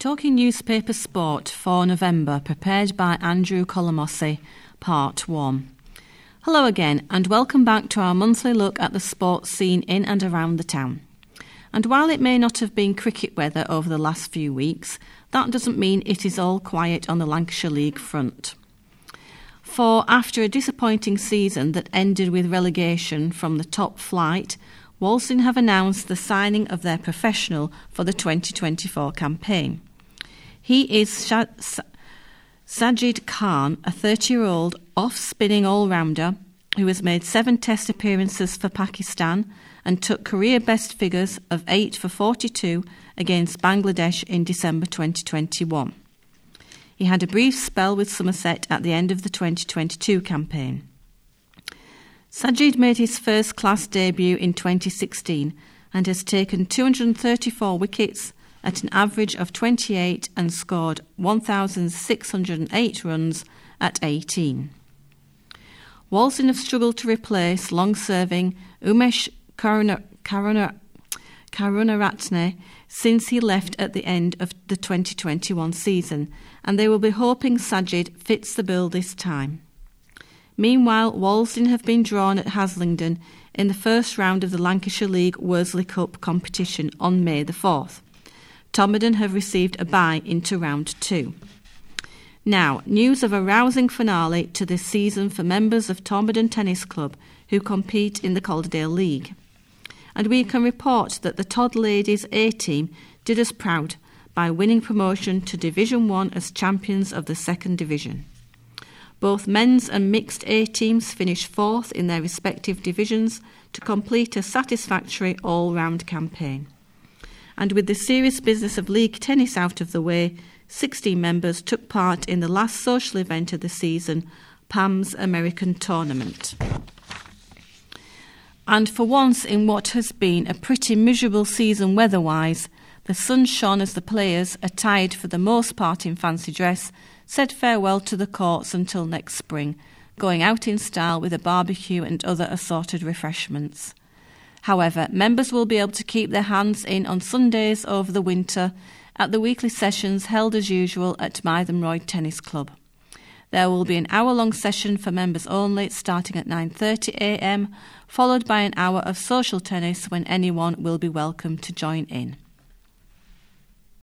Talking Newspaper Sport for November, prepared by Andrew Colomossi, Part 1. Hello again, and welcome back to our monthly look at the sports scene in and around the town. And while it may not have been cricket weather over the last few weeks, that doesn't mean it is all quiet on the Lancashire League front. For after a disappointing season that ended with relegation from the top flight, Walsden have announced the signing of their professional for the 2024 campaign. He is Sajid Khan, a 30-year-old off-spinning all-rounder who has made 7 Test appearances for Pakistan and took career best figures of 8 for 42 against Bangladesh in December 2021. He had a brief spell with Somerset at the end of the 2022 campaign. Sajid made his first-class debut in 2016 and has taken 234 wickets at an average of 28 and scored 1,608 runs at 18. Walsden have struggled to replace long-serving Umesh Karunaratne since he left at the end of the 2021 season, and they will be hoping Sajid fits the bill this time. Meanwhile, Walsden have been drawn at Haslingden in the first round of the Lancashire League Worsley Cup competition on May the 4th. Tomerton have received a bye into round 2. Now, news of a rousing finale to this season for members of Tomerton Tennis Club who compete in the Calderdale League. And we can report that the Todd Ladies A-team did us proud by winning promotion to Division 1 as champions of the 2nd Division. Both men's and mixed A-teams finished 4th in their respective divisions to complete a satisfactory all-round campaign. And with the serious business of league tennis out of the way, 16 members took part in the last social event of the season, PAM's American Tournament. And for once in what has been a pretty miserable season weather-wise, the sun shone as the players, attired for the most part in fancy dress, said farewell to the courts until next spring, going out in style with a barbecue and other assorted refreshments. However, members will be able to keep their hands in on Sundays over the winter at the weekly sessions held as usual at Mytham Royd Tennis Club. There will be an hour-long session for members only starting at 9:30am, followed by an hour of social tennis when anyone will be welcome to join in.